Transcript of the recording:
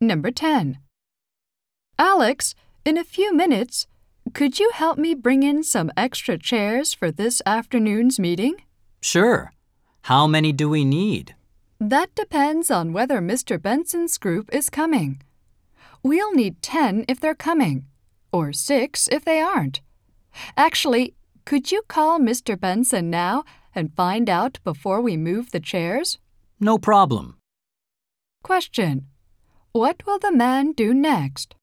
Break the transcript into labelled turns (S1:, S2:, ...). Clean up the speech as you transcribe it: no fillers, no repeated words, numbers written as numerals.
S1: Number 10. Alex, in a few minutes, could you help me bring in some extra chairs for this afternoon's meeting?
S2: Sure. How many do we need?
S1: That depends on whether Mr. Benson's group is coming. We'll need 10 if they're coming, or 6 if they aren't. Actually, could you call Mr. Benson now and find out before we move the chairs?
S2: No problem.
S1: Question. What will the man do next?